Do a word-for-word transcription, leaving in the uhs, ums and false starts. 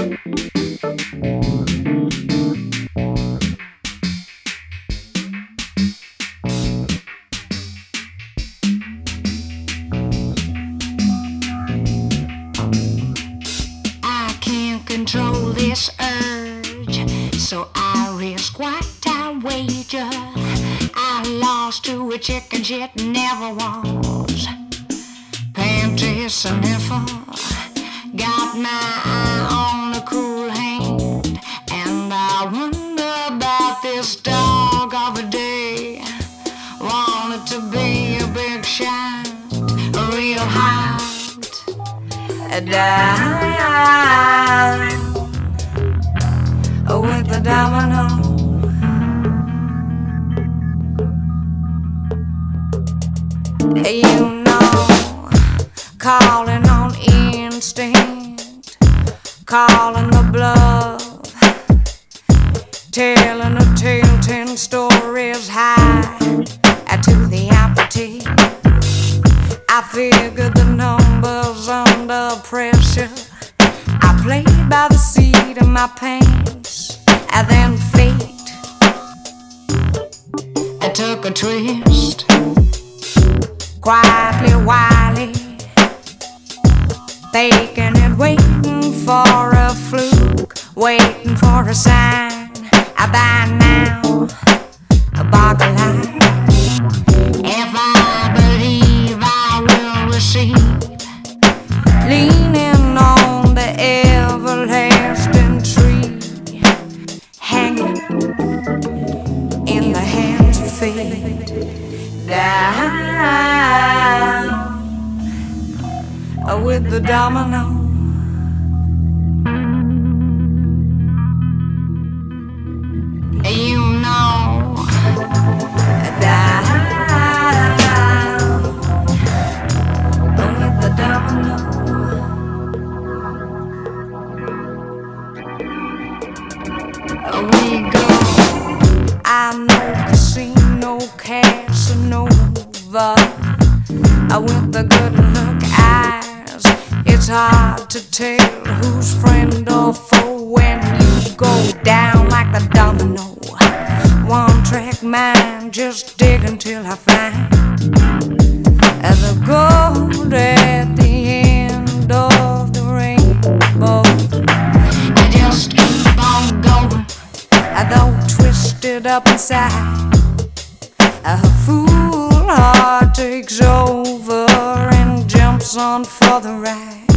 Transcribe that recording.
Control this urge, so I risk what I wager. I lost to a chicken shit never was. Panties sniffer, got my eye on the cool hand, and I wonder about this dog of a day. Want it to be a big shot, a real hot. Down with the domino. You know, calling on instinct, calling the bluff, telling a tale, ten stories high to the appetite. I figured the numbers under pressure. I played by the seat of my pants, and then fate, I took a twist. Quietly, wily, thinking and waiting for a fluke, waiting for a sign. I buy now a bottle line. If I believe I will receive, leaning on the everlasting tree, hanging in the hands of fate. Down with the domino. You know, down with the domino. We go. I know casino, Casanova, with the good look eyes. It's hard to tell who's friend or foe when you go down like the domino. One track mind, just dig until I find the gold at the end of the rainbow. I just keep on going, though twisted up inside. A fool heart takes over and jumps on for the ride.